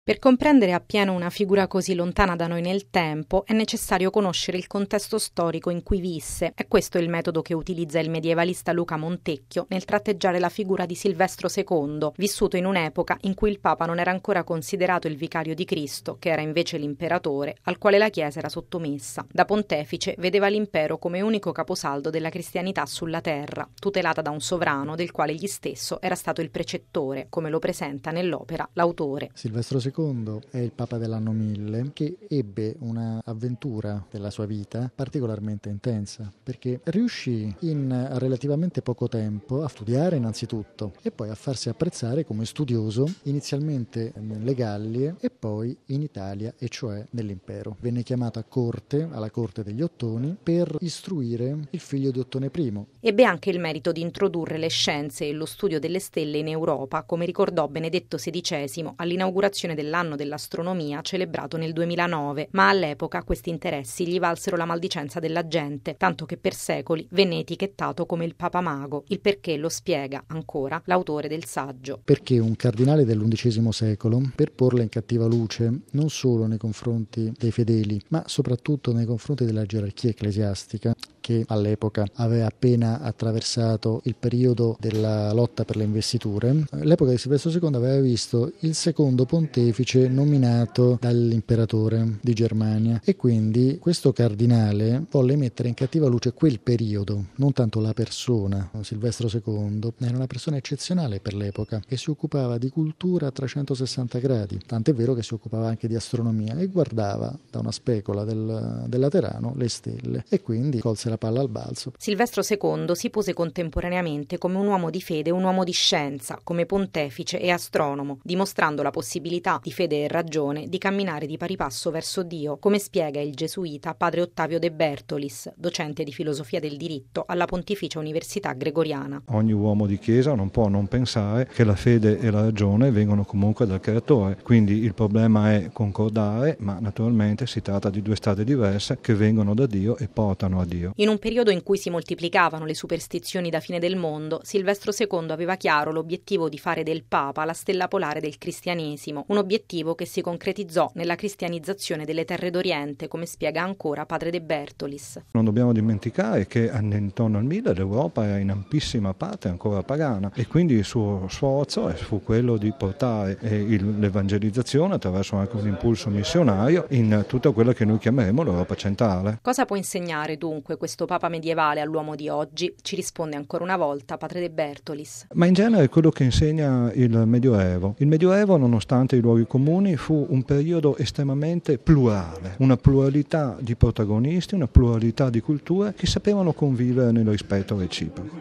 Per comprendere appieno una figura così lontana da noi nel tempo è necessario conoscere il contesto storico in cui visse. È questo il metodo che utilizza il medievalista Luca Montecchio nel tratteggiare la figura di Silvestro II, vissuto in un'epoca in cui il Papa non era ancora considerato il vicario di Cristo, che era invece l'imperatore, al quale la Chiesa era sottomessa. Da pontefice vedeva l'impero come unico caposaldo della cristianità sulla terra, tutelata da un sovrano del quale egli stesso era stato il precettore, come lo presenta nell'opera l'autore. Silvestro II è il Papa dell'anno 1000 che ebbe una avventura della sua vita particolarmente intensa, perché riuscì in relativamente poco tempo a studiare innanzitutto e poi a farsi apprezzare come studioso inizialmente nelle Gallie e poi in Italia, e cioè nell'impero. Venne chiamato a corte, alla corte degli Ottoni, per istruire il figlio di Ottone I. Ebbe anche il merito di introdurre le scienze e lo studio delle stelle in Europa, come ricordò Benedetto XVI all'inaugurazione dell'anno dell'astronomia celebrato nel 2009, ma all'epoca questi interessi gli valsero la maldicenza della gente, tanto che per secoli venne etichettato come il Papa Mago, il perché lo spiega ancora l'autore del saggio. Perché un cardinale dell'undicesimo secolo, per porla in cattiva luce non solo nei confronti dei fedeli, ma soprattutto nei confronti della gerarchia ecclesiastica, che all'epoca aveva appena attraversato il periodo della lotta per le investiture, l'epoca di Silvestro II aveva visto il secondo pontefice nominato dall'imperatore di Germania e quindi questo cardinale volle mettere in cattiva luce quel periodo, non tanto la persona. Silvestro II era una persona eccezionale per l'epoca che si occupava di cultura a 360 gradi, tant'è vero che si occupava anche di astronomia e guardava da una specola del Laterano le stelle e quindi colse la palla al balzo. Silvestro II si pose contemporaneamente come un uomo di fede e un uomo di scienza, come pontefice e astronomo, dimostrando la possibilità di fede e ragione di camminare di pari passo verso Dio, come spiega il gesuita padre Ottavio De Bertolis, docente di filosofia del diritto alla Pontificia Università Gregoriana. Ogni uomo di Chiesa non può non pensare che la fede e la ragione vengono comunque dal Creatore, quindi il problema è concordare, ma naturalmente si tratta di due strade diverse che vengono da Dio e portano a Dio. In un periodo in cui si moltiplicavano le superstizioni da fine del mondo, Silvestro II aveva chiaro l'obiettivo di fare del Papa la stella polare del cristianesimo, un obiettivo che si concretizzò nella cristianizzazione delle terre d'Oriente, come spiega ancora padre De Bertolis. Non dobbiamo dimenticare che intorno al 1000 l'Europa era in ampissima parte ancora pagana e quindi il suo sforzo fu quello di portare l'evangelizzazione attraverso anche un impulso missionario in tutta quella che noi chiameremo l'Europa centrale. Cosa può insegnare dunque questo Papa medievale all'uomo di oggi? Ci risponde ancora una volta padre De Bertolis. Ma in genere è quello che insegna il Medioevo. Il Medioevo, nonostante i luoghi comuni, fu un periodo estremamente plurale, una pluralità di protagonisti, una pluralità di culture che sapevano convivere nel rispetto reciproco.